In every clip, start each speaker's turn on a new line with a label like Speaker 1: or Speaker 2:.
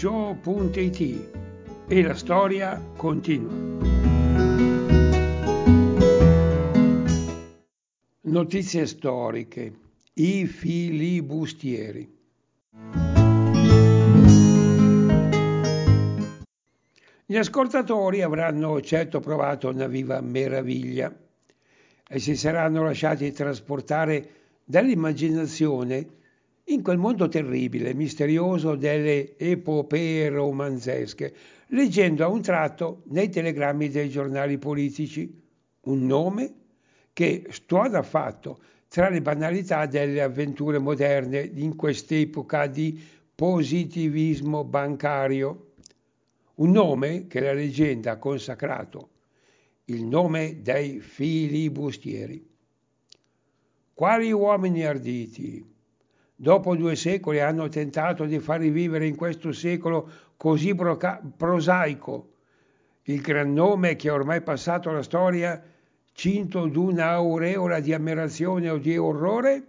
Speaker 1: Joe.it e la storia continua. Notizie storiche. I filibustieri. Gli ascoltatori avranno certo provato una viva meraviglia e si saranno lasciati trasportare dall'immaginazione in quel mondo terribile, misterioso delle epopee romanzesche, leggendo a un tratto nei telegrammi dei giornali politici un nome che stuona affatto tra le banalità delle avventure moderne in quest'epoca di positivismo bancario. Un nome che la leggenda ha consacrato, il nome dei filibustieri. Quali uomini arditi, dopo 2 secoli, hanno tentato di far rivivere in questo secolo così prosaico il gran nome che è ormai passato alla storia, cinto d'una aureola di ammirazione o di orrore?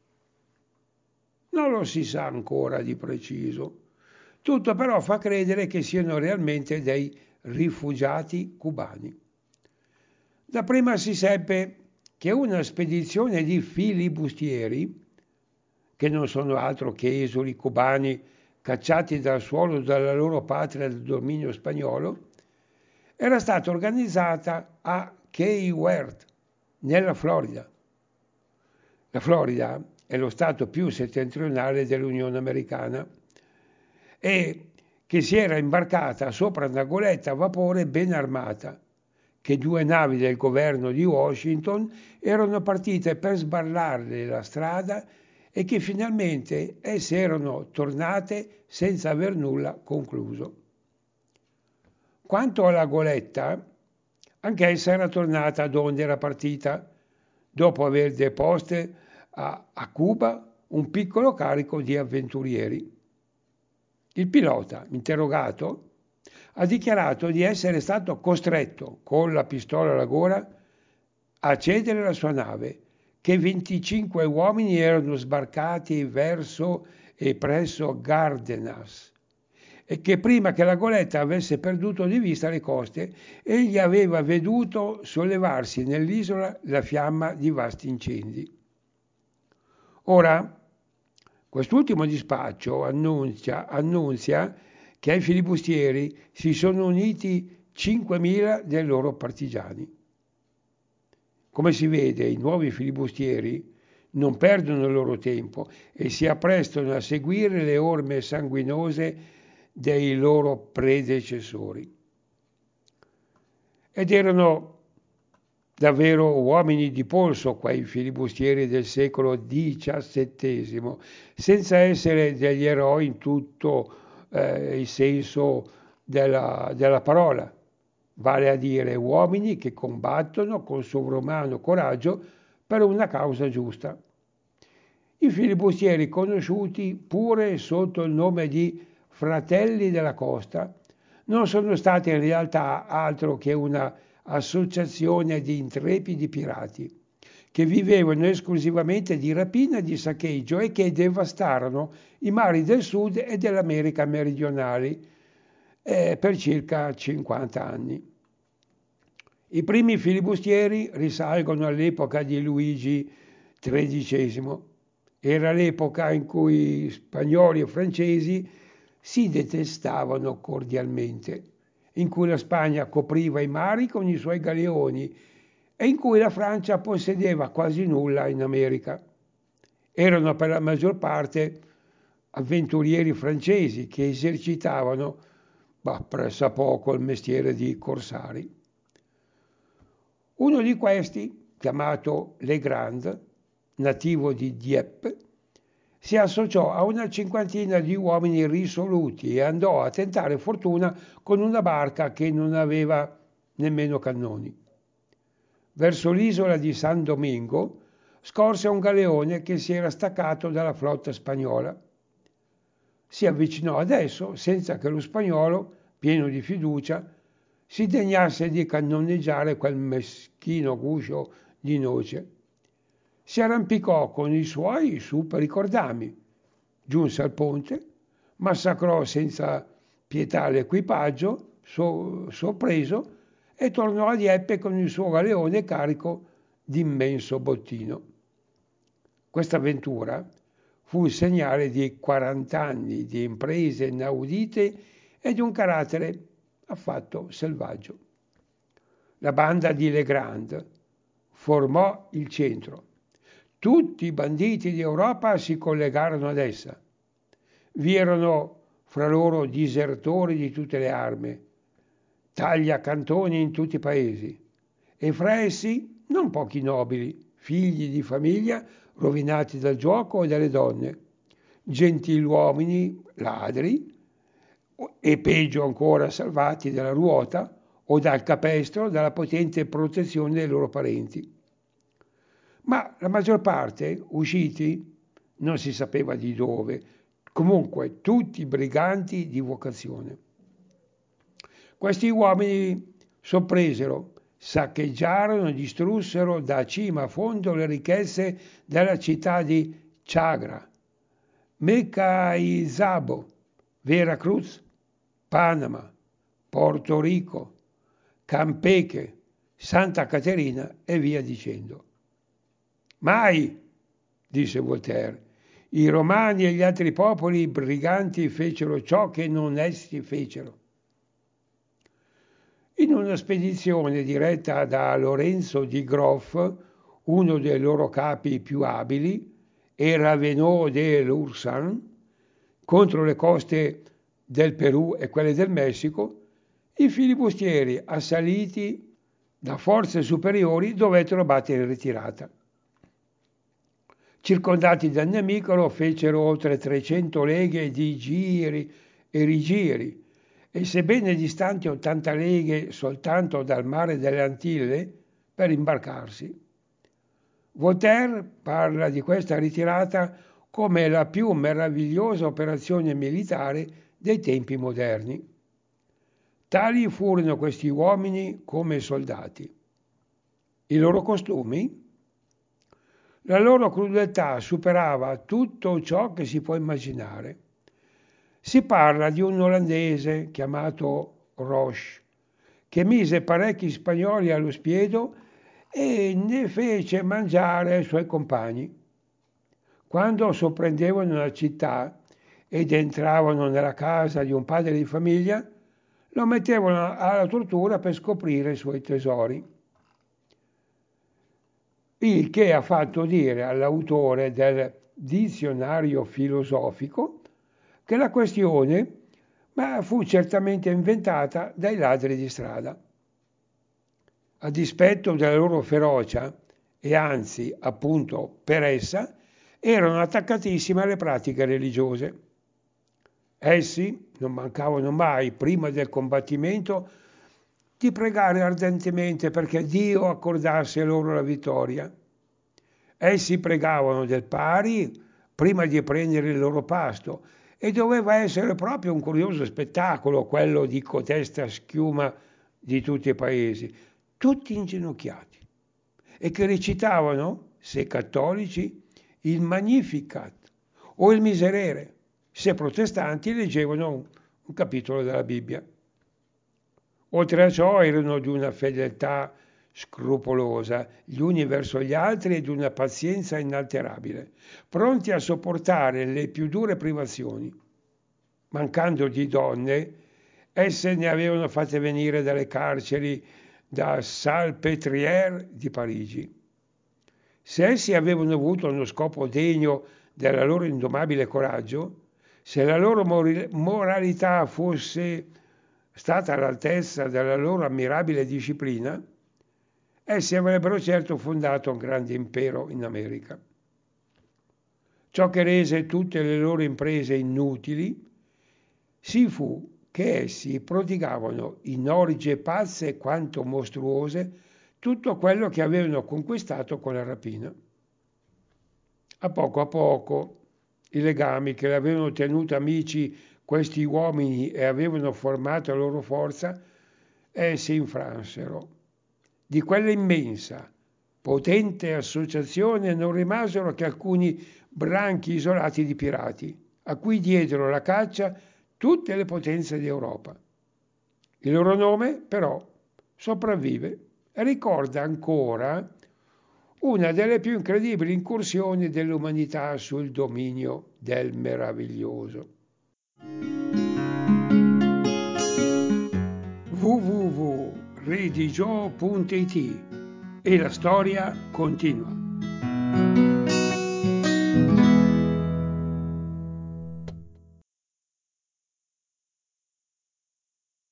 Speaker 1: Non lo si sa ancora di preciso. Tutto però fa credere che siano realmente dei rifugiati cubani. Dapprima si seppe che una spedizione di filibustieri, che non sono altro che esuli cubani cacciati dal suolo dalla loro patria del dominio spagnolo, era stata organizzata a Key West, nella Florida. La Florida è lo stato più settentrionale dell'Unione Americana e che si era imbarcata sopra una goletta a vapore ben armata, che 2 navi del governo di Washington erano partite per sbarrarle la strada e che finalmente esse erano tornate senza aver nulla concluso. Quanto alla goletta, anch'essa era tornata donde era partita, dopo aver deposte a Cuba un piccolo carico di avventurieri. Il pilota, interrogato, ha dichiarato di essere stato costretto, con la pistola alla gola, a cedere la sua nave, che 25 uomini erano sbarcati verso e presso Gardenas e che prima che la goletta avesse perduto di vista le coste, egli aveva veduto sollevarsi nell'isola la fiamma di vasti incendi. Ora, quest'ultimo dispaccio annunzia che ai filibustieri si sono uniti 5.000 dei loro partigiani. Come si vede, i nuovi filibustieri non perdono il loro tempo e si apprestano a seguire le orme sanguinose dei loro predecessori. Ed erano davvero uomini di polso quei filibustieri del secolo XVII, senza essere degli eroi in tutto il senso della parola, vale a dire uomini che combattono con sovrumano coraggio per una causa giusta. I filibustieri, conosciuti pure sotto il nome di Fratelli della Costa, non sono stati in realtà altro che una associazione di intrepidi pirati che vivevano esclusivamente di rapina e di saccheggio e che devastarono i mari del sud e dell'America meridionale per circa 50 anni. I primi filibustieri risalgono all'epoca di Luigi XIII. Era l'epoca in cui spagnoli e francesi si detestavano cordialmente, in cui la Spagna copriva i mari con i suoi galeoni e in cui la Francia possedeva quasi nulla in America. Erano per la maggior parte avventurieri francesi che esercitavano pressappoco il mestiere di corsari. Uno di questi, chiamato Legrand, nativo di Dieppe, si associò a una cinquantina di uomini risoluti e andò a tentare fortuna con una barca che non aveva nemmeno cannoni. Verso l'isola di San Domingo scorse un galeone che si era staccato dalla flotta spagnola. Si avvicinò ad esso senza che lo spagnolo, pieno di fiducia, si degnasse di cannoneggiare quel meschino guscio di noce. Si arrampicò con i suoi su per i cordami, giunse al ponte, massacrò senza pietà l'equipaggio, sorpreso, e tornò a Dieppe con il suo galeone carico di immenso bottino. Questa avventura fu il segnale di 40 anni di imprese inaudite e di un carattere affatto selvaggio. La banda di Legrand formò il centro. Tutti i banditi d'Europa si collegarono ad essa. Vi erano fra loro disertori di tutte le armi, tagliacantoni in tutti i paesi, e fra essi non pochi nobili, figli di famiglia rovinati dal gioco e dalle donne, gentiluomini ladri e peggio ancora salvati dalla ruota o dal capestro dalla potente protezione dei loro parenti. Ma la maggior parte, usciti, non si sapeva di dove, comunque tutti briganti di vocazione. Questi uomini sorpresero, saccheggiarono e distrussero da cima a fondo le ricchezze della città di Chagra, Mecaizabo, Veracruz, Panama, Porto Rico, Campeche, Santa Caterina e via dicendo. Mai, disse Voltaire, i romani e gli altri popoli briganti fecero ciò che non essi fecero. In una spedizione diretta da Lorenzo di Groff, uno dei loro capi più abili, e Raveneau de l'Ursan, contro le coste del Perù e quelle del Messico, i filibustieri assaliti da forze superiori dovettero battere in ritirata. Circondati dal nemico fecero oltre 300 leghe di giri e rigiri, e sebbene distanti 80 leghe soltanto dal mare delle Antille per imbarcarsi. Voltaire parla di questa ritirata come la più meravigliosa operazione militare dei tempi moderni. Tali furono questi uomini come soldati. I loro costumi? La loro crudeltà superava tutto ciò che si può immaginare. Si parla di un olandese chiamato Roche, che mise parecchi spagnoli allo spiedo e ne fece mangiare ai suoi compagni. Quando sorprendevano una città ed entravano nella casa di un padre di famiglia, lo mettevano alla tortura per scoprire i suoi tesori. Il che ha fatto dire all'autore del dizionario filosofico che la questione fu certamente inventata dai ladri di strada. A dispetto della loro ferocia, e anzi appunto per essa, erano attaccatissime alle pratiche religiose. Essi non mancavano mai, prima del combattimento, di pregare ardentemente perché Dio accordasse loro la vittoria. Essi pregavano del pari prima di prendere il loro pasto, e doveva essere proprio un curioso spettacolo quello di cotesta schiuma di tutti i paesi, tutti inginocchiati, e che recitavano, se cattolici, il Magnificat o il Miserere, se protestanti leggevano un capitolo della Bibbia. Oltre a ciò erano di una fedeltà scrupolosa gli uni verso gli altri e di una pazienza inalterabile, pronti a sopportare le più dure privazioni. Mancando di donne, esse ne avevano fatte venire dalle carceri da Salpêtrière di Parigi. Se essi avevano avuto uno scopo degno del loro indomabile coraggio, se la loro moralità fosse stata all'altezza della loro ammirabile disciplina, essi avrebbero certo fondato un grande impero in America. Ciò che rese tutte le loro imprese inutili si fu che essi prodigavano in orge pazze quanto mostruose tutto quello che avevano conquistato con la rapina. A poco, i legami che avevano tenuto amici questi uomini e avevano formato la loro forza, si infransero. Di quella immensa, potente associazione non rimasero che alcuni branchi isolati di pirati, a cui diedero la caccia tutte le potenze d'Europa. Il loro nome, però, sopravvive e ricorda ancora una delle più incredibili incursioni dell'umanità sul dominio del meraviglioso. www.redigio.it e la storia continua.